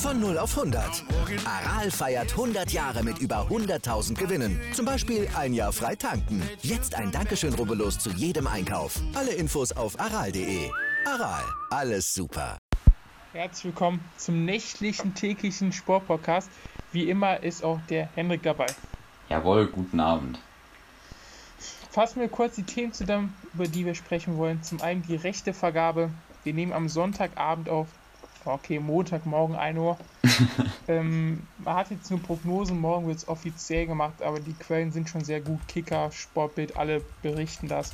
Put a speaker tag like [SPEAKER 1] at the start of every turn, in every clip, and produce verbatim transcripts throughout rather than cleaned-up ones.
[SPEAKER 1] Von null auf hundert. Aral feiert hundert Jahre mit über hunderttausend Gewinnen. Zum Beispiel ein Jahr frei tanken. Jetzt ein Dankeschön, rubbellos zu jedem Einkauf. Alle Infos auf aral punkt de. Aral, alles super.
[SPEAKER 2] Herzlich willkommen zum nächtlichen, täglichen Sportpodcast. Wie immer ist auch der Henrik dabei.
[SPEAKER 3] Jawohl, guten Abend.
[SPEAKER 2] Fassen wir kurz die Themen zusammen, über die wir sprechen wollen. Zum einen die Rechtevergabe. Wir nehmen am Sonntagabend auf. Okay, Montagmorgen ein Uhr. ähm, man hat jetzt eine Prognose, morgen wird es offiziell gemacht, aber die Quellen sind schon sehr gut. Kicker, Sportbild, alle berichten das.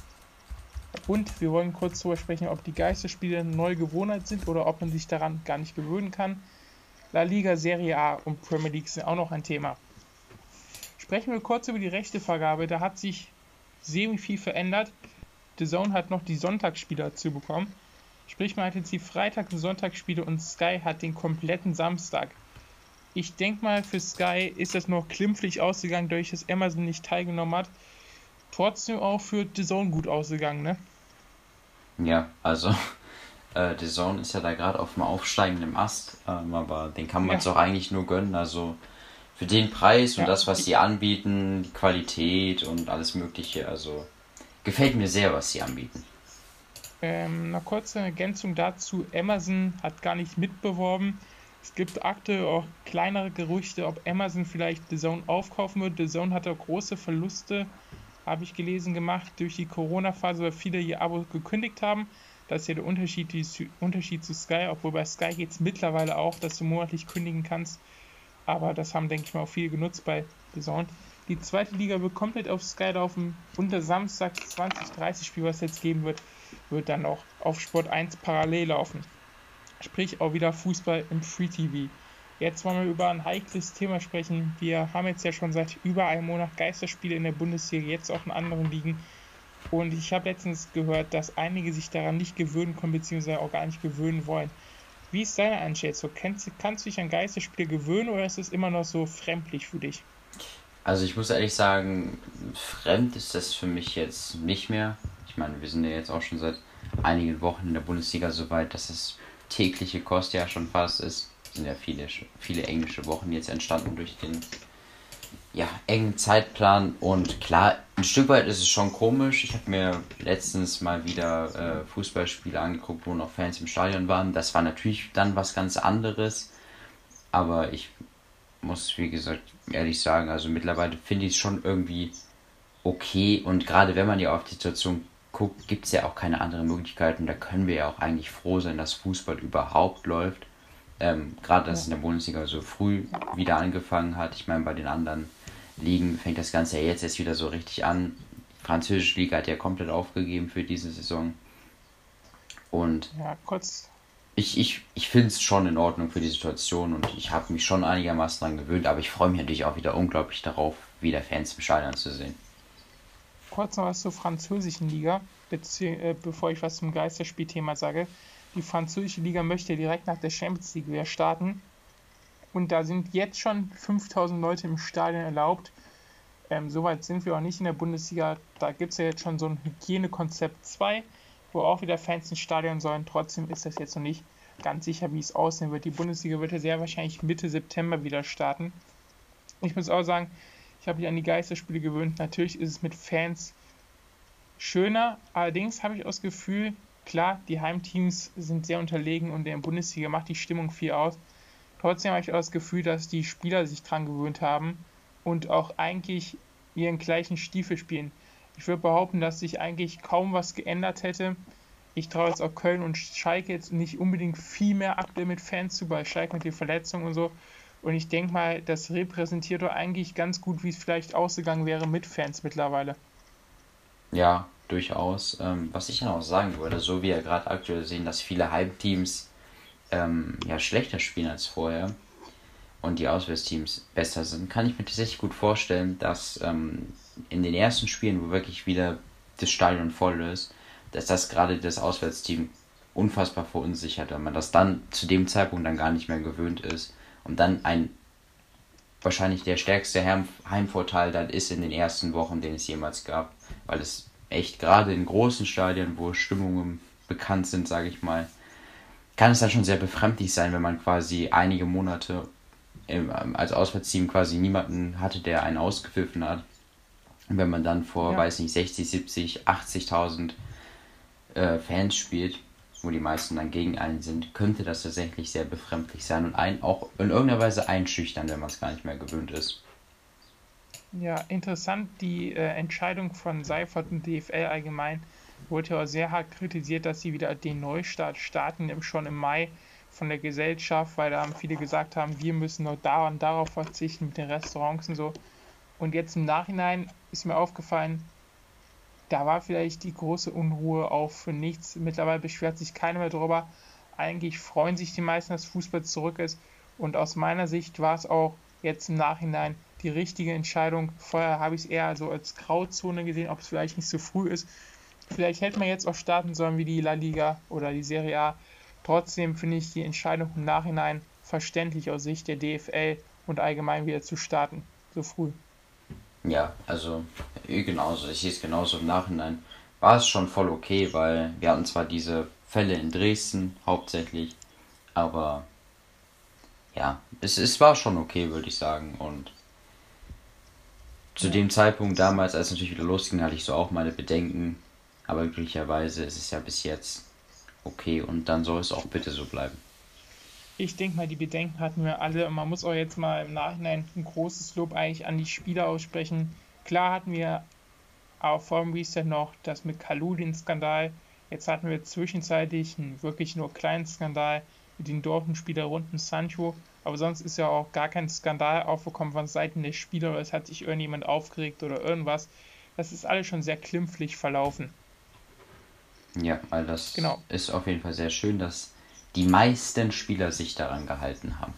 [SPEAKER 2] Und wir wollen kurz darüber sprechen, ob die Geisterspiele eine neue Gewohnheit sind oder ob man sich daran gar nicht gewöhnen kann. La Liga, Serie A und Premier League sind auch noch ein Thema. Sprechen wir kurz über die Rechtevergabe. Da hat sich semi viel verändert. The Zone hat noch die Sonntagsspiele dazu bekommen. Sprich, man hat jetzt die Freitag- und Sonntagsspiele und Sky hat den kompletten Samstag. Ich denke mal, für Sky ist das noch klimpflich ausgegangen, dadurch, dass Amazon nicht teilgenommen hat. Trotzdem auch für The Zone gut ausgegangen, ne?
[SPEAKER 3] Ja, also äh, The Zone ist ja da gerade auf dem aufsteigenden Ast, ähm, aber den kann man es ja auch eigentlich nur gönnen. Also für den Preis und ja, das, was sie anbieten, die Qualität und alles Mögliche, also gefällt mir sehr, was sie anbieten.
[SPEAKER 2] Ähm, eine kurze Ergänzung dazu, Amazon hat gar nicht mitbeworben. Es gibt aktuell auch kleinere Gerüchte, ob Amazon vielleicht The Zone aufkaufen wird. The Zone hat auch große Verluste, habe ich gelesen, gemacht durch die Corona-Phase, weil viele ihr Abo gekündigt haben. Das ist ja der Unterschied, die Unterschied zu Sky, obwohl bei Sky geht es mittlerweile auch, dass du monatlich kündigen kannst. Aber das haben, denke ich mal, auch viele genutzt bei The Zone. Die zweite Liga wird komplett auf Sky laufen und das Samstag zwanzig dreißig Spiel, was es jetzt geben wird, wird dann auch auf Sport eins parallel laufen. Sprich auch wieder Fußball im Free-T V. Jetzt wollen wir über ein heikles Thema sprechen. Wir haben jetzt ja schon seit über einem Monat Geisterspiele in der Bundesliga, jetzt auch in anderen Ligen. Und ich habe letztens gehört, dass einige sich daran nicht gewöhnen können, beziehungsweise auch gar nicht gewöhnen wollen. Wie ist deine Einschätzung? Kannst, kannst du dich an Geisterspiele gewöhnen oder ist es immer noch so fremdlich für dich?
[SPEAKER 3] Also ich muss ehrlich sagen, fremd ist das für mich jetzt nicht mehr. Ich meine, wir sind ja jetzt auch schon seit einigen Wochen in der Bundesliga so weit, dass es tägliche Kost ja schon fast ist. Es sind ja viele, viele englische Wochen jetzt entstanden durch den ja, engen Zeitplan. Und klar, ein Stück weit ist es schon komisch. Ich habe mir letztens mal wieder äh, Fußballspiele angeguckt, wo noch Fans im Stadion waren. Das war natürlich dann was ganz anderes. Aber ich muss, wie gesagt, ehrlich sagen, also mittlerweile finde ich es schon irgendwie okay. Und gerade wenn man ja auf die Situation guckt, gibt es ja auch keine anderen Möglichkeiten. Da können wir ja auch eigentlich froh sein, dass Fußball überhaupt läuft. Ähm, gerade, dass es in der Bundesliga so früh wieder angefangen hat. Ich meine, bei den anderen Ligen fängt das Ganze ja jetzt erst wieder so richtig an. Die französische Liga hat ja komplett aufgegeben für diese Saison. Und
[SPEAKER 2] ja, kurz.
[SPEAKER 3] ich, ich, ich finde es schon in Ordnung für die Situation und ich habe mich schon einigermaßen daran gewöhnt, aber ich freue mich natürlich auch wieder unglaublich darauf, wieder Fans im Stadion zu sehen.
[SPEAKER 2] Kurz noch was zur französischen Liga, bezie- äh, bevor ich was zum Geisterspielthema sage. Die französische Liga möchte direkt nach der Champions League wieder starten. Und da sind jetzt schon fünftausend Leute im Stadion erlaubt. Ähm, Soweit sind wir auch nicht in der Bundesliga. Da gibt es ja jetzt schon so ein Hygienekonzept zwei, wo auch wieder Fans ins Stadion sollen. Trotzdem ist das jetzt noch nicht ganz sicher, wie es aussehen wird. Die Bundesliga wird ja sehr wahrscheinlich Mitte September wieder starten. Ich muss auch sagen, ich habe mich an die Geisterspiele gewöhnt. Natürlich ist es mit Fans schöner. Allerdings habe ich auch das Gefühl, klar, die Heimteams sind sehr unterlegen und in der Bundesliga macht die Stimmung viel aus. Trotzdem habe ich auch das Gefühl, dass die Spieler sich dran gewöhnt haben und auch eigentlich ihren gleichen Stiefel spielen. Ich würde behaupten, dass sich eigentlich kaum was geändert hätte. Ich traue jetzt auch Köln und Schalke jetzt nicht unbedingt viel mehr aktuell mit Fans zu, bei Schalke mit den Verletzungen und so. Und ich denke mal, das repräsentiert doch eigentlich ganz gut, wie es vielleicht ausgegangen wäre mit Fans mittlerweile.
[SPEAKER 3] Ja, durchaus. Ähm, was ich noch sagen würde, so wie wir gerade aktuell sehen, dass viele Heimteams ähm, ja schlechter spielen als vorher und die Auswärtsteams besser sind, kann ich mir tatsächlich gut vorstellen, dass ähm, in den ersten Spielen, wo wirklich wieder das Stadion voll ist, dass das gerade das Auswärtsteam unfassbar verunsichert, wenn man das dann zu dem Zeitpunkt dann gar nicht mehr gewöhnt ist und dann ein wahrscheinlich der stärkste Heim- Heimvorteil dann ist in den ersten Wochen, den es jemals gab, weil es echt gerade in großen Stadien, wo Stimmungen bekannt sind, sage ich mal, kann es dann schon sehr befremdlich sein, wenn man quasi einige Monate im, als Auswärtsteam quasi niemanden hatte, der einen ausgepfiffen hat. Und wenn man dann vor,
[SPEAKER 2] Ja.
[SPEAKER 3] weiß nicht, sechzig, siebzig, achtzigtausend äh, Fans spielt, wo die meisten dann gegen einen sind, könnte das tatsächlich sehr befremdlich sein und einen auch in irgendeiner Weise einschüchtern, wenn man es gar nicht mehr gewöhnt ist.
[SPEAKER 2] Ja, interessant, die äh, Entscheidung von Seifert und D F L allgemein wurde ja auch sehr hart kritisiert, dass sie wieder den Neustart starten, im- schon im Mai von der Gesellschaft, weil da haben viele gesagt haben, wir müssen noch da und darauf verzichten mit den Restaurants und so. Und jetzt im Nachhinein ist mir aufgefallen, da war vielleicht die große Unruhe auch für nichts. Mittlerweile beschwert sich keiner mehr drüber. Eigentlich freuen sich die meisten, dass Fußball zurück ist. Und aus meiner Sicht war es auch jetzt im Nachhinein die richtige Entscheidung. Vorher habe ich es eher so als Grauzone gesehen, ob es vielleicht nicht so früh ist. Vielleicht hätte man jetzt auch starten sollen wie die La Liga oder die Serie A. Trotzdem finde ich die Entscheidung im Nachhinein verständlich aus Sicht der D F L und allgemein wieder zu starten. So früh.
[SPEAKER 3] Ja, also eh genauso. Ich sehe es genauso im Nachhinein. War es schon voll okay, weil wir hatten zwar diese Fälle in Dresden hauptsächlich, aber ja, es, es war schon okay, würde ich sagen. Und zu
[SPEAKER 2] Ja.
[SPEAKER 3] dem Zeitpunkt damals, als es natürlich wieder losging, hatte ich so auch meine Bedenken. Aber glücklicherweise ist es ja bis jetzt okay und dann soll es auch bitte so bleiben.
[SPEAKER 2] Ich denke mal, die Bedenken hatten wir alle. Und man muss auch jetzt mal im Nachhinein ein großes Lob eigentlich an die Spieler aussprechen. Klar hatten wir auch vor dem Reset noch das mit Kalou, den Skandal. Jetzt hatten wir zwischenzeitlich einen wirklich nur kleinen Skandal mit den Dortmund-Spieler rund um Sancho. Aber sonst ist ja auch gar kein Skandal aufgekommen von Seiten der Spieler oder es hat sich irgendjemand aufgeregt oder irgendwas. Das ist alles schon sehr klimpflich verlaufen.
[SPEAKER 3] Ja, weil das
[SPEAKER 2] Genau.
[SPEAKER 3] ist auf jeden Fall sehr schön, dass die meisten Spieler sich daran gehalten haben.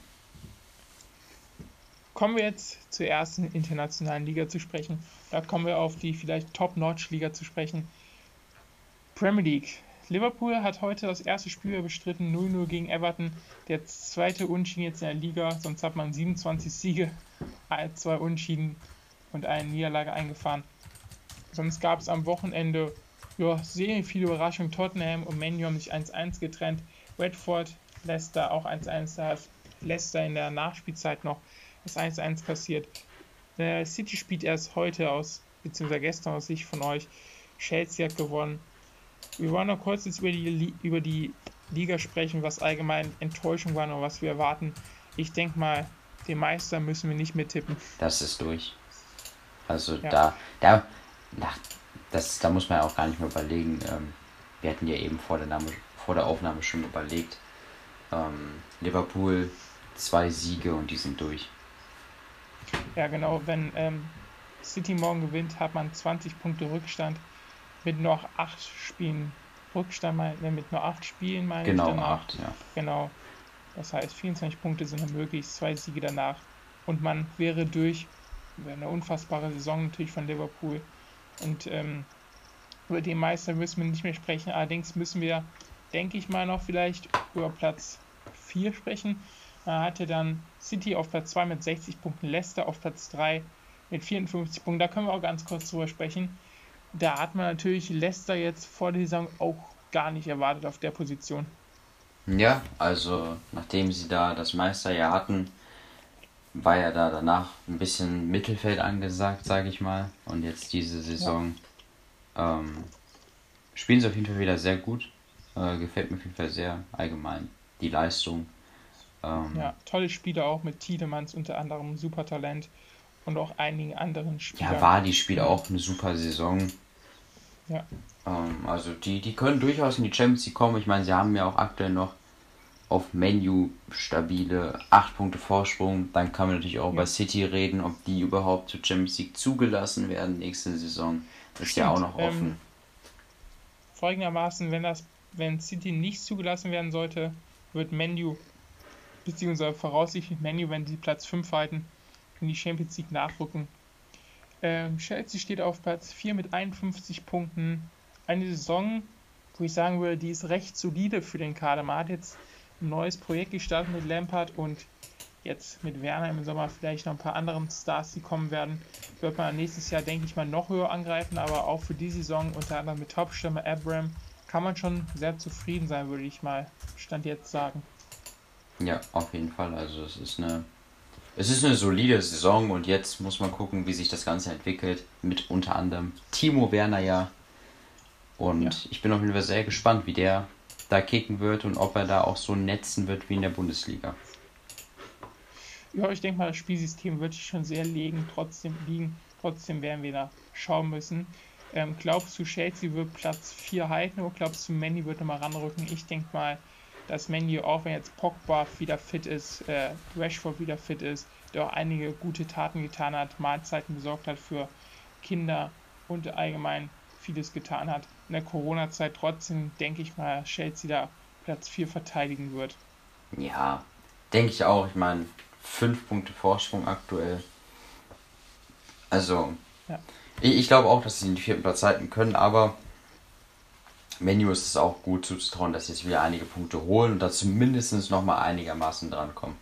[SPEAKER 2] Kommen wir jetzt zur ersten internationalen Liga zu sprechen. Da kommen wir auf die vielleicht Top-Notch-Liga zu sprechen. Premier League. Liverpool hat heute das erste Spiel bestritten, null null gegen Everton. Der zweite Unentschieden jetzt in der Liga, sonst hat man siebenundzwanzig Siege, zwei Unentschieden und eine Niederlage eingefahren. Sonst gab es am Wochenende ja, sehr viele Überraschungen. Tottenham und Man U haben sich eins eins getrennt. Watford, Leicester auch eins eins. Da hat Leicester in der Nachspielzeit noch das eins eins kassiert. Der City spielt erst heute aus, beziehungsweise gestern aus Sicht von euch. Chelsea hat gewonnen. Wir wollen noch kurz jetzt über die, Li- über die Liga sprechen, was allgemein Enttäuschung war und was wir erwarten. Ich denke mal, den Meister müssen wir nicht mehr tippen.
[SPEAKER 3] Das ist durch. Also
[SPEAKER 2] Ja.
[SPEAKER 3] da, da, na, das, da muss man ja auch gar nicht mehr überlegen. Ähm, wir hatten ja eben vor der, Name, vor der Aufnahme schon überlegt. Ähm, Liverpool, zwei Siege und die sind durch.
[SPEAKER 2] Ja, genau, wenn ähm, City morgen gewinnt, hat man zwanzig Punkte Rückstand mit noch acht Spielen. Rückstand, mein, äh, mit nur acht Spielen, meine
[SPEAKER 3] Genau,
[SPEAKER 2] ich danach.
[SPEAKER 3] acht, ja.
[SPEAKER 2] Genau. Das heißt, vierundzwanzig Punkte sind noch möglich, zwei Siege danach. Und man wäre durch. Wäre eine unfassbare Saison natürlich von Liverpool. Und ähm, über den Meister müssen wir nicht mehr sprechen. Allerdings müssen wir, denke ich mal, noch vielleicht über Platz vier sprechen. Man hatte dann City auf Platz zwei mit sechzig Punkten, Leicester auf Platz drei mit vierundfünfzig Punkten. Da können wir auch ganz kurz drüber sprechen. Da hat man natürlich Leicester jetzt vor der Saison auch gar nicht erwartet auf der Position.
[SPEAKER 3] Ja, also nachdem sie da das Meisterjahr hatten, war ja da danach ein bisschen Mittelfeld angesagt, sage ich mal. Und jetzt diese Saison ähm, spielen sie auf jeden Fall wieder sehr gut. Äh, gefällt mir auf jeden Fall sehr allgemein die Leistung. Ähm,
[SPEAKER 2] Ja, tolle Spieler auch mit Tiedemanns unter anderem, super Talent und auch einigen anderen Spielern.
[SPEAKER 3] ja, Vardy spielt auch eine super Saison.
[SPEAKER 2] Ja.
[SPEAKER 3] Ähm, also die, die können durchaus in die Champions League kommen. Ich meine, sie haben ja auch aktuell noch auf Man U stabile acht Punkte Vorsprung. Dann kann man natürlich auch
[SPEAKER 2] Ja.
[SPEAKER 3] über City reden, ob die überhaupt zur Champions League zugelassen werden nächste Saison. Das ist ja auch
[SPEAKER 2] Stimmt,
[SPEAKER 3] noch offen.
[SPEAKER 2] ähm, Folgendermaßen, wenn das, wenn City nicht zugelassen werden sollte, wird Man U, beziehungsweise voraussichtlich Man U, wenn sie Platz fünf halten, in die Champions League nachrücken. Ähm, Chelsea steht auf Platz vier mit einundfünfzig Punkten. Eine Saison, wo ich sagen würde, die ist recht solide für den Kader. Man hat jetzt ein neues Projekt gestartet mit Lampard und jetzt mit Werner im Sommer vielleicht noch ein paar anderen Stars, die kommen werden. Wird man nächstes Jahr, denke ich mal, noch höher angreifen, aber auch für die Saison unter anderem mit Hauptstürmer Abraham, kann man schon sehr zufrieden sein, würde ich mal Stand jetzt sagen.
[SPEAKER 3] Ja, auf jeden Fall. Also es ist eine es ist eine solide Saison und jetzt muss man gucken, wie sich das Ganze entwickelt. Mit unter anderem Timo Werner ja. Und ja. ich bin auf jeden Fall sehr gespannt, wie der da kicken wird und ob er da auch so netzen wird wie in der Bundesliga.
[SPEAKER 2] Ja, ich denke mal, das Spielsystem wird sich schon sehr liegen, trotzdem liegen. Trotzdem werden wir da schauen müssen. Ähm, glaubst du, Chelsea wird Platz vier halten oder glaubst du, Manny wird nochmal ranrücken? Ich denke mal, dass Manny, auch wenn jetzt Pogba wieder fit ist, äh, Rashford wieder fit ist, der auch einige gute Taten getan hat, Mahlzeiten besorgt hat für Kinder und allgemein vieles getan hat. In der Corona-Zeit trotzdem, denke ich mal, Chelsea da Platz vier verteidigen wird.
[SPEAKER 3] Ja, denke ich auch. Ich meine, fünf Punkte Vorsprung aktuell. Also, ja. ich, ich glaube auch, dass sie den vierten Platz halten können, aber Menu ist es auch gut zuzutrauen, dass sie jetzt wieder einige Punkte holen und da zumindest nochmal einigermaßen drankommen.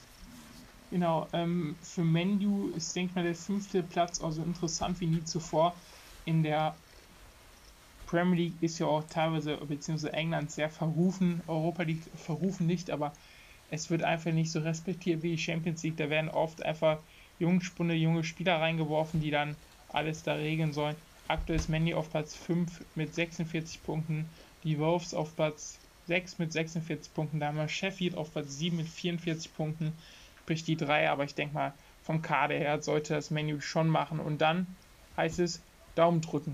[SPEAKER 2] Genau, ähm, für Menu ist, denke ich mal, der fünfte Platz auch so interessant wie nie zuvor. In der Premier League ist ja auch teilweise, beziehungsweise England sehr verrufen, Europa League verrufen nicht, aber es wird einfach nicht so respektiert wie die Champions League. Da werden oft einfach jungspunde, junge Spieler reingeworfen, die dann alles da regeln sollen. Aktuell ist Mandy auf Platz fünf mit sechsundvierzig Punkten, die Wolves auf Platz sechs mit sechsundvierzig Punkten, da haben wir Sheffield auf Platz sieben mit vierundvierzig Punkten, sprich die drei, aber ich denke mal, vom Kader her sollte das Mandy schon machen und dann heißt es Daumen drücken.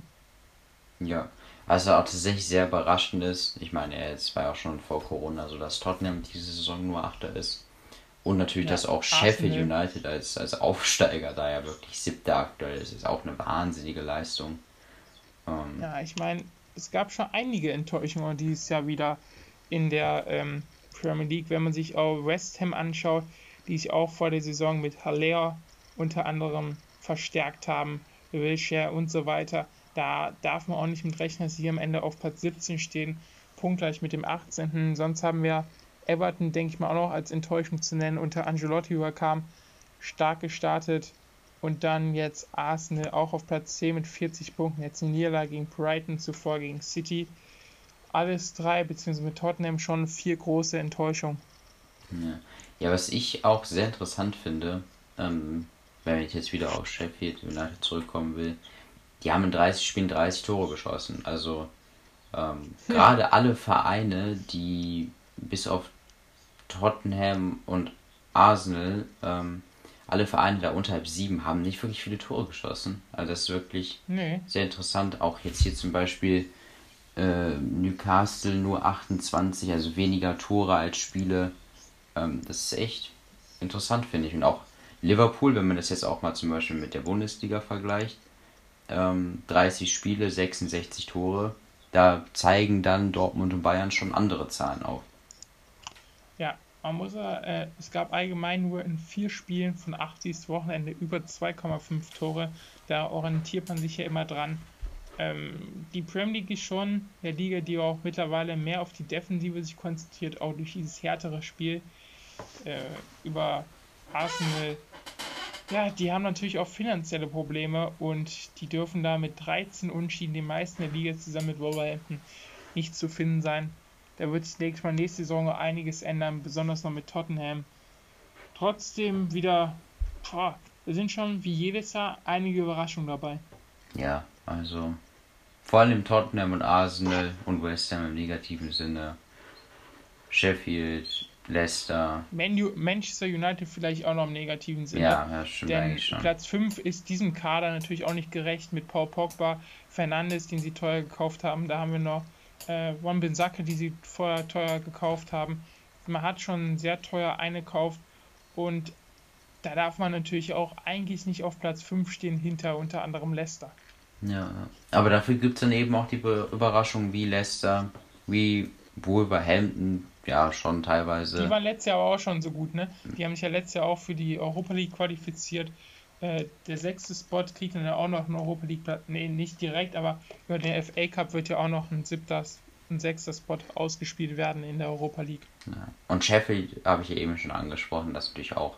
[SPEAKER 3] Ja, also auch tatsächlich sehr überraschend ist, ich meine, es war ja auch schon vor Corona so, dass Tottenham diese Saison nur Achter ist. Und natürlich, ja, dass auch Sheffield United als, als Aufsteiger da ja wirklich siebter aktuell ist, ist auch eine wahnsinnige Leistung.
[SPEAKER 2] Ähm ja, ich meine, es gab schon einige Enttäuschungen dieses Jahr wieder in der ähm, Premier League, wenn man sich auch West Ham anschaut, die sich auch vor der Saison mit Haller unter anderem verstärkt haben, Wilshere und so weiter. Da darf man auch nicht mit rechnen, dass sie am Ende auf Platz siebzehn stehen, punktgleich mit dem achtzehnten Sonst haben wir Everton, denke ich mal, auch noch als Enttäuschung zu nennen, unter Ancelotti überkam, stark gestartet und dann jetzt Arsenal auch auf Platz zehn mit vierzig Punkten, jetzt eine Niederlage gegen Brighton, zuvor gegen City. Alles drei, beziehungsweise mit Tottenham schon vier große Enttäuschungen.
[SPEAKER 3] Ja, ja, was ich auch sehr interessant finde, ähm, wenn ich jetzt wieder auf Sheffield United zurückkommen will, die haben in dreißig Spielen dreißig Tore geschossen. Also ähm, hm. gerade alle Vereine, die bis auf Tottenham und Arsenal, ähm, alle Vereine da unterhalb sieben haben nicht wirklich viele Tore geschossen. Also das ist wirklich nee. sehr interessant. Auch jetzt hier zum Beispiel äh, Newcastle nur achtundzwanzig, also weniger Tore als Spiele. Ähm, das ist echt interessant, finde ich. Und auch Liverpool, wenn man das jetzt auch mal zum Beispiel mit der Bundesliga vergleicht, ähm, dreißig Spiele, sechsundsechzig Tore, da zeigen dann Dortmund und Bayern schon andere Zahlen auf.
[SPEAKER 2] Ja, man muss äh, es gab allgemein nur in vier Spielen von acht dieses Wochenende über zwei Komma fünf Tore. Da orientiert man sich ja immer dran. Ähm, die Premier League ist schon eine Liga, die auch mittlerweile mehr auf die Defensive sich konzentriert, auch durch dieses härtere Spiel äh, über Arsenal. Ja, die haben natürlich auch finanzielle Probleme und die dürfen da mit dreizehn Unentschieden, die meisten der Liga zusammen mit Wolverhampton, nicht zu finden sein. Da wird sich nächstes Mal nächste Saison einiges ändern, besonders noch mit Tottenham. Trotzdem wieder, boah, da sind schon wie jedes Jahr einige Überraschungen dabei.
[SPEAKER 3] Ja, also vor allem Tottenham und Arsenal und West Ham im negativen Sinne. Sheffield, Leicester.
[SPEAKER 2] Manu, Manchester United vielleicht auch noch im negativen Sinne.
[SPEAKER 3] Ja, ja, stimmt
[SPEAKER 2] denn
[SPEAKER 3] eigentlich schon.
[SPEAKER 2] Platz fünf ist diesem Kader natürlich auch nicht gerecht mit Paul Pogba, Fernandes, den sie teuer gekauft haben. Da haben wir noch äh, Wan-Bissaka, die sie vorher teuer gekauft haben. Man hat schon sehr teuer eingekauft und da darf man natürlich auch eigentlich nicht auf Platz fünf stehen, hinter unter anderem Leicester.
[SPEAKER 3] Ja, aber dafür gibt es dann eben auch die Be- Überraschungen wie Leicester, wie Wolverhampton, ja, schon teilweise.
[SPEAKER 2] Die waren letztes Jahr aber auch schon so gut, ne? Die haben sich ja letztes Jahr auch für die Europa League qualifiziert. Äh, der sechste Spot kriegt dann ja auch noch einen Europa League Platz. Nee, nicht direkt, aber über den F A Cup wird ja auch noch ein siebter, ein sechster Spot ausgespielt werden in der Europa League.
[SPEAKER 3] Ja. Und Sheffield habe ich ja eben schon angesprochen, das ist natürlich auch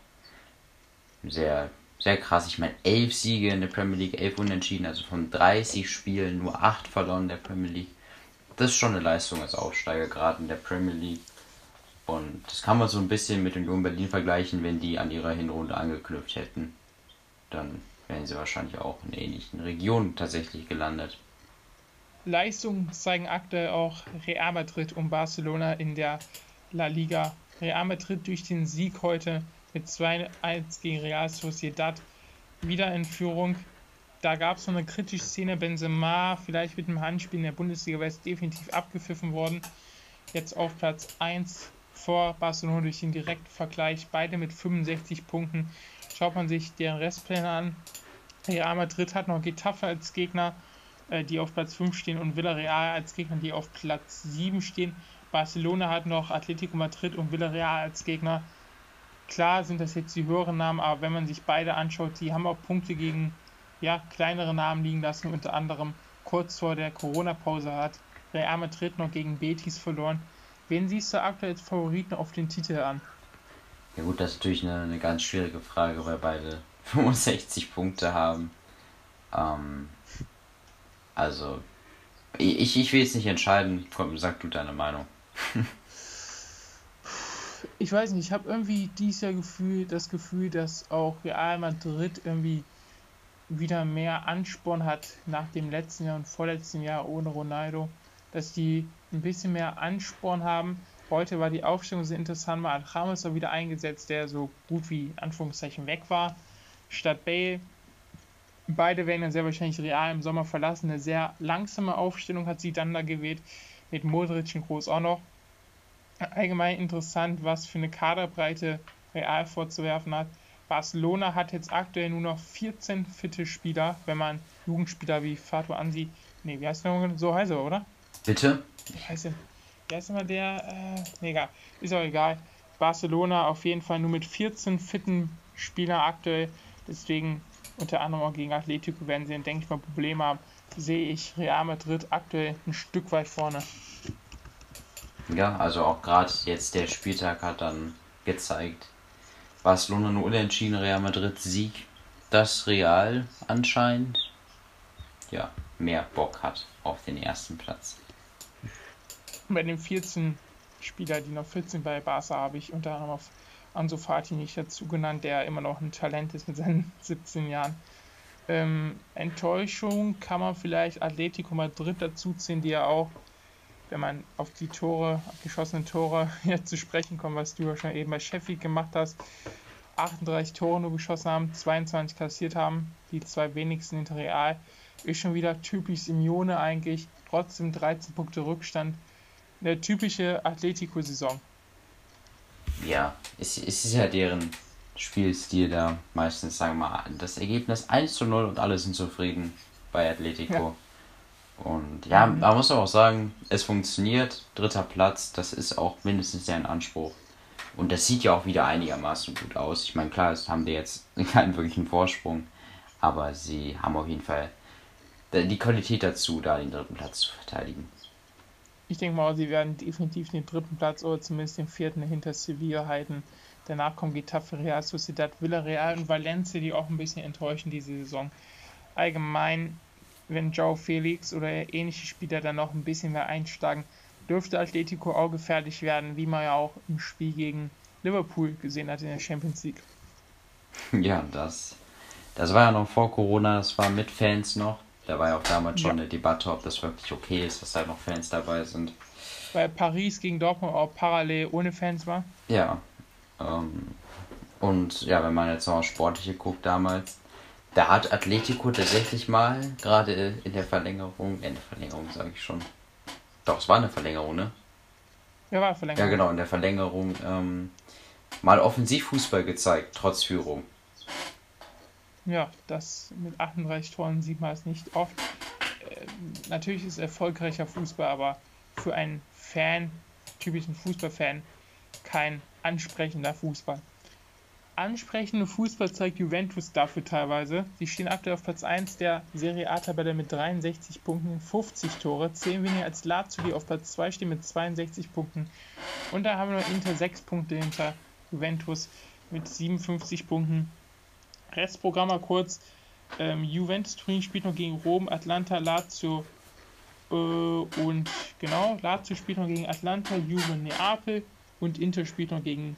[SPEAKER 3] sehr, sehr krass. Ich meine, elf Siege in der Premier League, elf Unentschieden, also von dreißig Spielen nur acht verloren in der Premier League. das ist schon eine Leistung als Aufsteiger, gerade in der Premier League. Und das kann man so ein bisschen mit Union Berlin vergleichen, wenn die an ihrer Hinrunde angeknüpft hätten. Dann wären sie wahrscheinlich auch in ähnlichen Regionen tatsächlich gelandet.
[SPEAKER 2] Leistungen zeigen aktuell auch Real Madrid und Barcelona in der La Liga. Real Madrid durch den Sieg heute mit zwei eins gegen Real Sociedad wieder in Führung. Da gab es noch eine kritische Szene, Benzema vielleicht mit dem Handspiel in der Bundesliga wäre es definitiv abgepfiffen worden. Jetzt auf Platz eins vor Barcelona durch den direkten Vergleich, beide mit fünfundsechzig Punkten. Schaut man sich deren Restpläne an. Real Madrid hat noch Getafe als Gegner, die auf Platz fünf stehen, und Villarreal als Gegner, die auf Platz sieben stehen. Barcelona hat noch Atletico Madrid und Villarreal als Gegner. Klar sind das jetzt die höheren Namen, aber wenn man sich beide anschaut, die haben auch Punkte gegen ja, kleinere Namen liegen lassen, unter anderem kurz vor der Corona-Pause hat Real Madrid noch gegen Betis verloren. Wen siehst du aktuell als Favoriten auf den Titel an?
[SPEAKER 3] Ja gut, das ist natürlich eine, eine ganz schwierige Frage, weil beide fünfundsechzig Punkte haben. Ähm, also, ich, ich will jetzt nicht entscheiden. Komm, sag du deine Meinung.
[SPEAKER 2] Ich weiß nicht, ich habe irgendwie dieses Jahr Gefühl, das Gefühl, dass auch Real Madrid irgendwie wieder mehr Ansporn hat nach dem letzten Jahr und vorletzten Jahr ohne Ronaldo, dass die ein bisschen mehr Ansporn haben. Heute war die Aufstellung sehr interessant, mal hat Ramos wieder eingesetzt, der so gut wie in Anführungszeichen weg war, statt Bale. Beide werden dann sehr wahrscheinlich Real im Sommer verlassen. Eine sehr langsame Aufstellung hat sie dann da gewählt, mit Modric und Kroos auch noch. Allgemein interessant, was für eine Kaderbreite Real vorzuwerfen hat. Barcelona hat jetzt aktuell nur noch vierzehn fitte Spieler, wenn man Jugendspieler wie Fatou ansieht. Ne, wie heißt der noch? So heißt er, oder?
[SPEAKER 3] Bitte?
[SPEAKER 2] Wie heißt der? Wie heißt immer der? Äh, ne, egal. Ist auch egal. Barcelona auf jeden Fall nur mit vierzehn fitten Spielern aktuell. Deswegen unter anderem auch gegen Atletico werden sie, denke ich mal, Probleme haben. Sehe ich Real Madrid aktuell ein Stück weit vorne.
[SPEAKER 3] Ja, also auch gerade jetzt der Spieltag hat dann gezeigt, Barcelona nur unentschieden, Real Madrid Sieg, dass Real anscheinend ja mehr Bock hat auf den ersten Platz.
[SPEAKER 2] Bei den vierzehn Spieler, die noch vierzehn bei Barca, habe ich unter anderem auf Ansu Fati nicht dazu genannt, der immer noch ein Talent ist mit seinen siebzehn Jahren. Ähm, Enttäuschung kann man vielleicht Atletico Madrid dazu ziehen, die ja auch, wenn man auf die Tore, auf geschossenen Tore hier zu sprechen kommt, was du ja schon eben bei Sheffield gemacht hast, achtunddreißig Tore nur geschossen haben, zweiundzwanzig kassiert haben, die zwei wenigsten hinter Real, ist schon wieder typisch Simeone eigentlich, trotzdem dreizehn Punkte Rückstand, eine typische Atletico-Saison.
[SPEAKER 3] Ja, es, es ist ja deren Spielstil da, meistens sagen wir mal, das Ergebnis eins zu null und alle sind zufrieden bei Atletico. Ja. Und ja, mhm. man muss aber auch sagen, es funktioniert, dritter Platz, das ist auch mindestens deren Anspruch. Und das sieht ja auch wieder einigermaßen gut aus. Ich meine, klar, es haben die jetzt keinen wirklichen Vorsprung, aber sie haben auf jeden Fall die Qualität dazu, da den dritten Platz zu verteidigen.
[SPEAKER 2] Ich denke mal, sie werden definitiv den dritten Platz oder zumindest den vierten hinter Sevilla halten. Danach kommen Getafe, Real Sociedad, Villarreal und Valencia, die auch ein bisschen enttäuschen diese Saison. Allgemein, wenn João Felix oder ähnliche Spieler dann noch ein bisschen mehr einsteigen, dürfte Atletico auch gefährlich werden, wie man ja auch im Spiel gegen Liverpool gesehen hat in der Champions League.
[SPEAKER 3] Ja, das, das war ja noch vor Corona, das war mit Fans noch. Da war ja auch damals schon ja. eine Debatte, ob das wirklich okay ist, dass da noch Fans dabei sind.
[SPEAKER 2] Weil Paris gegen Dortmund auch parallel ohne Fans war.
[SPEAKER 3] Ja. Ähm, und ja, wenn man jetzt noch auf Sportliche guckt damals, da hat Atletico tatsächlich mal, gerade in der Verlängerung, in der Verlängerung sage ich schon, doch, es war eine Verlängerung, ne?
[SPEAKER 2] Ja, war eine Verlängerung.
[SPEAKER 3] Ja, genau, in der Verlängerung ähm, mal Offensivfußball gezeigt, trotz Führung.
[SPEAKER 2] Ja, das mit achtunddreißig Toren sieht man es nicht oft. Äh, natürlich ist es erfolgreicher Fußball, aber für einen Fan, typischen Fußballfan, kein ansprechender Fußball. Ansprechende Fußball zeigt Juventus dafür teilweise. Sie stehen aktuell auf Platz eins der Serie A-Tabelle mit dreiundsechzig Punkten, fünfzig Tore, zehn weniger als Lazio, die auf Platz zwei stehen mit zweiundsechzig Punkten. Und da haben wir noch Inter sechs Punkte hinter Juventus mit siebenundfünfzig Punkten. Restprogramm mal kurz. Ähm, Juventus Turin spielt noch gegen Rom, Atlanta, Lazio, und genau, Lazio spielt noch gegen Atalanta, Juve Neapel und Inter spielt noch gegen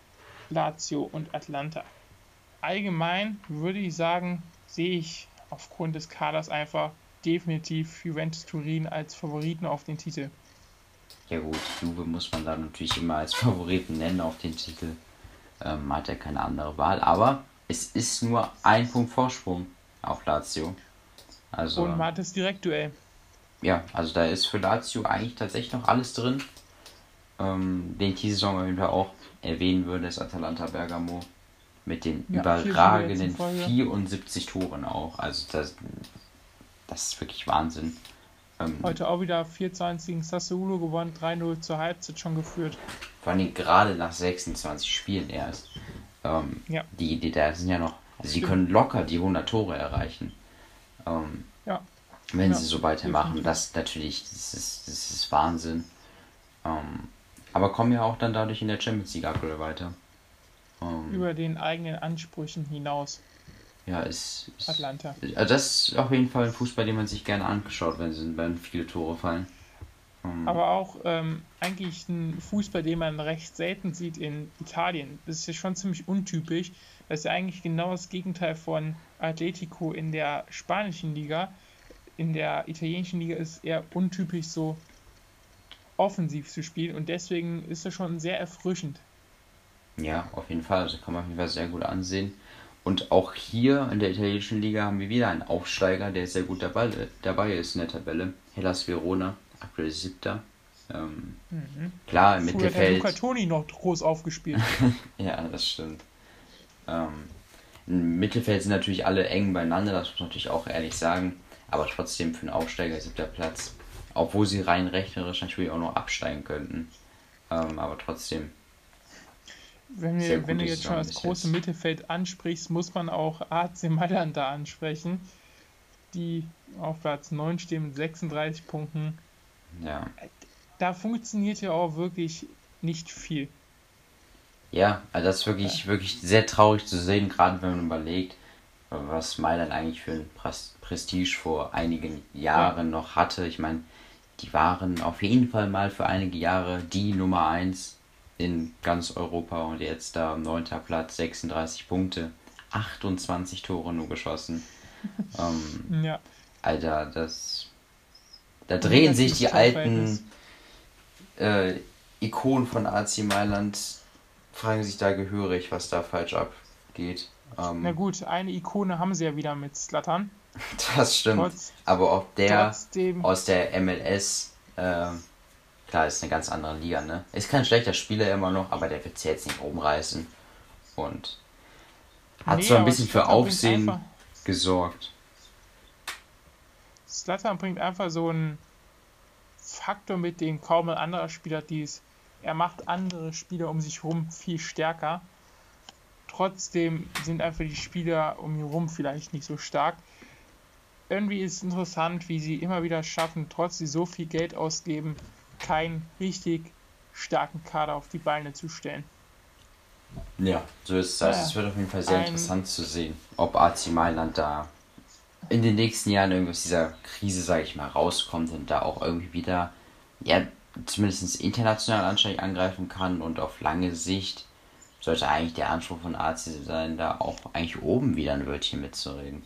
[SPEAKER 2] Lazio und Atalanta. Allgemein würde ich sagen, sehe ich aufgrund des Kaders einfach definitiv Juventus Turin als Favoriten auf den Titel.
[SPEAKER 3] Ja gut, Juve muss man dann natürlich immer als Favoriten nennen auf den Titel. Ähm, hat ja keine andere Wahl, aber es ist nur ein Punkt Vorsprung auf Lazio. Also,
[SPEAKER 2] und man hat das Direktduell.
[SPEAKER 3] Ja, also da ist für Lazio eigentlich tatsächlich noch alles drin. Ähm, den ich diese Saison auf jeden Fall auch erwähnen würde, ist Atalanta Bergamo mit den
[SPEAKER 2] Ja,
[SPEAKER 3] überragenden vierundsiebzig Toren auch. Also das, das ist wirklich Wahnsinn. Ähm,
[SPEAKER 2] Heute auch wieder vier zu eins gegen Sassuolo gewonnen, drei null zur Halbzeit schon geführt.
[SPEAKER 3] Vor allem gerade nach sechsundzwanzig Spielen erst. Ähm,
[SPEAKER 2] Ja.
[SPEAKER 3] Die, die da sind ja noch, also die
[SPEAKER 2] Stimmt.
[SPEAKER 3] können locker die hundert Tore erreichen. Ähm,
[SPEAKER 2] Ja.
[SPEAKER 3] wenn
[SPEAKER 2] Ja,
[SPEAKER 3] sie so weitermachen.
[SPEAKER 2] definitiv.
[SPEAKER 3] Das natürlich, das ist, das ist Wahnsinn. Ähm, aber kommen ja auch dann dadurch in der Champions League aktuell weiter. Ähm,
[SPEAKER 2] Über den eigenen Ansprüchen hinaus,
[SPEAKER 3] ja, ist, ist
[SPEAKER 2] Atlanta.
[SPEAKER 3] also das ist auf jeden Fall ein Fußball, den man sich gerne angeschaut, wenn, sie, wenn viele Tore fallen. Ähm,
[SPEAKER 2] Aber auch ähm, eigentlich ein Fußball, den man recht selten sieht in Italien. Das ist ja schon ziemlich untypisch. Das ist ja eigentlich genau das Gegenteil von Atletico in der spanischen Liga. In der italienischen Liga ist eher untypisch, so offensiv zu spielen, und deswegen ist das schon sehr erfrischend.
[SPEAKER 3] Ja, auf jeden Fall. Also kann man auf jeden Fall sehr gut ansehen. Und auch hier in der italienischen Liga haben wir wieder einen Aufsteiger, der sehr gut dabei, dabei ist in der Tabelle. Hellas Verona, aktuell siebter. Ähm,
[SPEAKER 2] Mhm.
[SPEAKER 3] Klar, im
[SPEAKER 2] Früher hat der
[SPEAKER 3] Mittelfeld.
[SPEAKER 2] Luca Toni noch groß aufgespielt.
[SPEAKER 3] Ja, das stimmt. Ähm, Im Mittelfeld sind natürlich alle eng beieinander, das muss man natürlich auch ehrlich sagen. Aber trotzdem für einen Aufsteiger siebter Platz. Obwohl sie rein rechnerisch natürlich auch noch absteigen könnten. Ähm, aber trotzdem.
[SPEAKER 2] Wenn,
[SPEAKER 3] Sehr
[SPEAKER 2] wir, wenn du
[SPEAKER 3] gute
[SPEAKER 2] jetzt schon
[SPEAKER 3] Saison
[SPEAKER 2] das
[SPEAKER 3] bis
[SPEAKER 2] große
[SPEAKER 3] jetzt.
[SPEAKER 2] Mittelfeld ansprichst, muss man auch A C Mailand da ansprechen, die auf Platz neun stehen mit sechsunddreißig Punkten.
[SPEAKER 3] Ja.
[SPEAKER 2] Da funktioniert ja auch wirklich nicht viel.
[SPEAKER 3] Ja, also das ist wirklich, wirklich sehr traurig zu sehen, gerade wenn man überlegt, was Mailand eigentlich für ein Pres- Prestige vor einigen Jahren noch hatte. Ich meine, die waren auf jeden Fall mal für einige Jahre die Nummer eins in ganz Europa und jetzt da am neunten Platz, sechsunddreißig Punkte, achtundzwanzig Tore nur geschossen. ähm,
[SPEAKER 2] Ja,
[SPEAKER 3] Alter, das... Da drehen sich die alten äh, Ikonen von A C Mailand, fragen sich da gehörig, was da falsch abgeht. Ähm,
[SPEAKER 2] na gut, eine Ikone haben sie ja wieder mit Zlatan.
[SPEAKER 3] Das stimmt.
[SPEAKER 2] Trotz-
[SPEAKER 3] Aber ob der
[SPEAKER 2] Trotzdem,
[SPEAKER 3] aus der M L S, äh, klar, ist eine ganz andere Liga, ne? Ist kein schlechter Spieler immer noch, aber der wird es jetzt nicht rumreißen. Und hat
[SPEAKER 2] Nee,
[SPEAKER 3] so ein
[SPEAKER 2] aber
[SPEAKER 3] bisschen für
[SPEAKER 2] Zlatan bringt
[SPEAKER 3] Aufsehen
[SPEAKER 2] einfach-
[SPEAKER 3] gesorgt.
[SPEAKER 2] Zlatan bringt einfach so einen Faktor mit, den kaum ein anderer Spieler dies. Er macht andere Spieler um sich herum viel stärker. Trotzdem sind einfach die Spieler um ihn herum vielleicht nicht so stark. Irgendwie ist es interessant, wie sie immer wieder schaffen, trotz sie so viel Geld ausgeben, keinen richtig starken Kader auf die Beine zu stellen.
[SPEAKER 3] Ja, so ist es. Also
[SPEAKER 2] Ja.
[SPEAKER 3] es wird auf jeden Fall sehr
[SPEAKER 2] Ein-
[SPEAKER 3] interessant zu sehen, ob A C Mailand da in den nächsten Jahren irgendwie aus dieser Krise, sage ich mal, rauskommt und da auch irgendwie wieder, ja, zumindest international anständig angreifen kann, und auf lange Sicht sollte eigentlich der Anspruch von A C sein, da auch eigentlich oben wieder ein Wörtchen mitzureden.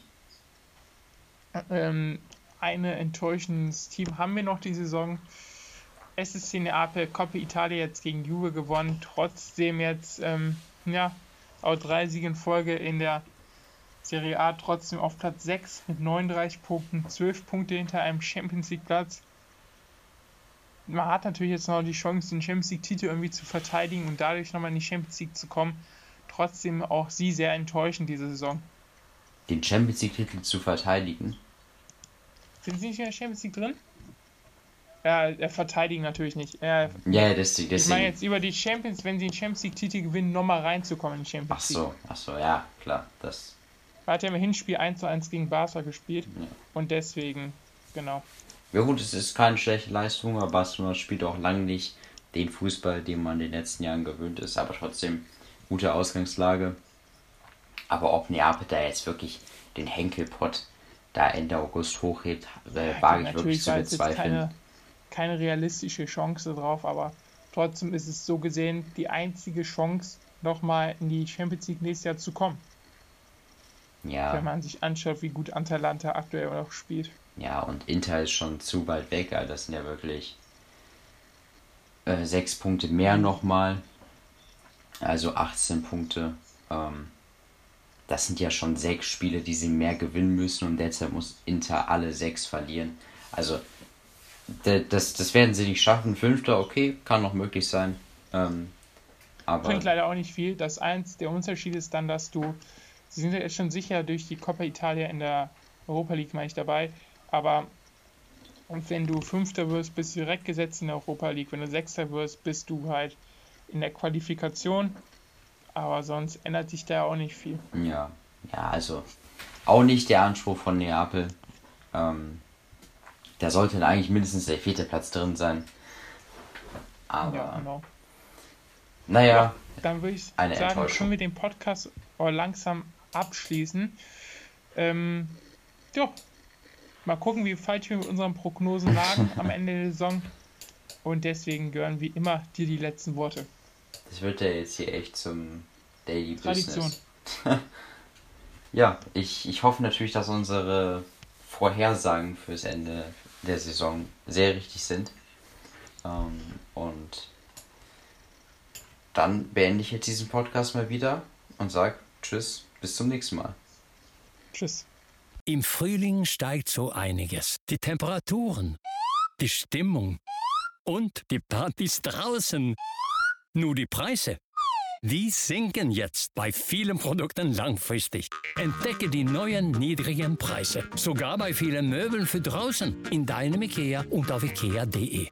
[SPEAKER 2] Ähm, ein enttäuschendes Team haben wir noch die Saison. S S C Neapel, Coppa Italia jetzt gegen Juve gewonnen. Trotzdem jetzt, ähm, ja, auch drei Siege in Folge in der Serie A, trotzdem auf Platz sechs mit neununddreißig Punkten, zwölf Punkte hinter einem Champions League Platz. Man hat natürlich jetzt noch die Chance, den Champions League Titel irgendwie zu verteidigen und dadurch nochmal in die Champions League zu kommen. Trotzdem auch sie sehr enttäuschend diese Saison.
[SPEAKER 3] Den Champions League Titel zu verteidigen.
[SPEAKER 2] Sind sie nicht in der Champions League drin? Ja, er verteidigen natürlich nicht. Er,
[SPEAKER 3] Ja, deswegen.
[SPEAKER 2] ich meine
[SPEAKER 3] deswegen.
[SPEAKER 2] jetzt über die Champions, wenn sie den Champions League Titel gewinnen, nochmal reinzukommen in die
[SPEAKER 3] Ach
[SPEAKER 2] Champions League.
[SPEAKER 3] so, ach so, ja, klar. Das,
[SPEAKER 2] Er hat ja im Hinspiel eins zu eins gegen Barca gespielt
[SPEAKER 3] Ja.
[SPEAKER 2] und deswegen, genau.
[SPEAKER 3] ja gut, es ist keine schlechte Leistung, aber Barcelona spielt auch lange nicht den Fußball, den man in den letzten Jahren gewöhnt ist, aber trotzdem gute Ausgangslage. Aber ob Neapel da jetzt wirklich den Henkelpott da Ende August hochhebt, äh,
[SPEAKER 2] Ja,
[SPEAKER 3] wage ich
[SPEAKER 2] natürlich
[SPEAKER 3] wirklich zu
[SPEAKER 2] war es jetzt
[SPEAKER 3] bezweifeln.
[SPEAKER 2] keine, keine realistische Chance drauf, aber trotzdem ist es so gesehen die einzige Chance, nochmal in die Champions League nächstes Jahr zu kommen,
[SPEAKER 3] Ja,
[SPEAKER 2] wenn man sich anschaut, wie gut Atalanta aktuell noch spielt.
[SPEAKER 3] ja, und Inter ist schon zu weit weg, also das sind ja wirklich äh, sechs Punkte mehr nochmal, also achtzehn Punkte. Ähm, das sind ja schon sechs Spiele, die sie mehr gewinnen müssen und deshalb muss Inter alle sechs verlieren. Also d- das, das werden sie nicht schaffen. Fünfter, okay, kann noch möglich sein. Ähm, aber
[SPEAKER 2] Bringt leider auch nicht viel. Das eins, der Unterschied ist dann, dass du, sie sind ja jetzt schon sicher durch die Coppa Italia in der Europa League, meine ich, dabei, aber und wenn du Fünfter wirst, bist du direkt gesetzt in der Europa League. Wenn du Sechster wirst, bist du halt in der Qualifikation. Aber sonst ändert sich da auch nicht viel.
[SPEAKER 3] ja, ja, also auch nicht der Anspruch von Neapel. Ähm, da sollte dann eigentlich mindestens der vierte Platz drin sein. Aber
[SPEAKER 2] Ja, genau.
[SPEAKER 3] naja,
[SPEAKER 2] Dann würde ich
[SPEAKER 3] eine
[SPEAKER 2] sagen,
[SPEAKER 3] Enttäuschung.
[SPEAKER 2] können wir den Podcast auch langsam abschließen. Ähm, ja, mal gucken, wie falsch wir mit unseren Prognosen lagen am Ende der Saison. Und deswegen gehören wie immer dir die letzten Worte.
[SPEAKER 3] das wird ja jetzt hier echt zum Daily
[SPEAKER 2] Tradition.
[SPEAKER 3] Business. Ja, ich, ich hoffe natürlich, dass unsere Vorhersagen fürs Ende der Saison sehr richtig sind. Ähm, und dann beende ich jetzt diesen Podcast mal wieder und sage Tschüss, bis zum nächsten Mal.
[SPEAKER 2] Tschüss.
[SPEAKER 4] Im Frühling steigt so einiges. Die Temperaturen, die Stimmung und die Partys draußen. Nur die Preise, die sinken jetzt bei vielen Produkten langfristig. Entdecke die neuen niedrigen Preise, sogar bei vielen Möbeln für draußen, in deinem IKEA und auf ikea punkt de.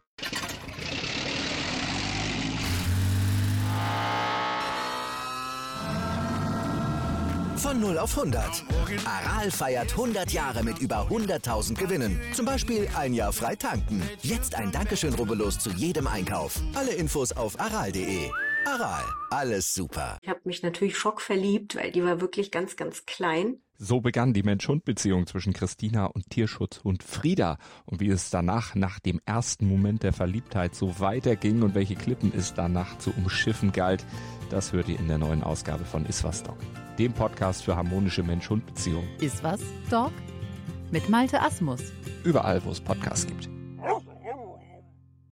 [SPEAKER 1] Von null auf hundert. Aral feiert hundert Jahre mit über hunderttausend Gewinnen. Zum Beispiel ein Jahr frei tanken. Jetzt ein Dankeschön, rubbellos zu jedem Einkauf. Alle Infos auf aral punkt de. Aral, alles super.
[SPEAKER 5] Ich habe mich natürlich schockverliebt, weil die war wirklich ganz, ganz klein.
[SPEAKER 6] So begann die Mensch-Hund-Beziehung zwischen Christina und Tierschutzhund Frieda. Und wie es danach, nach dem ersten Moment der Verliebtheit, so weiterging und welche Klippen es danach zu umschiffen galt, das hört ihr in der neuen Ausgabe von Iswas Dog, dem Podcast für harmonische Mensch-Hund-Beziehungen.
[SPEAKER 7] Iswas Dog mit Malte Asmus.
[SPEAKER 6] Überall, wo es Podcasts gibt.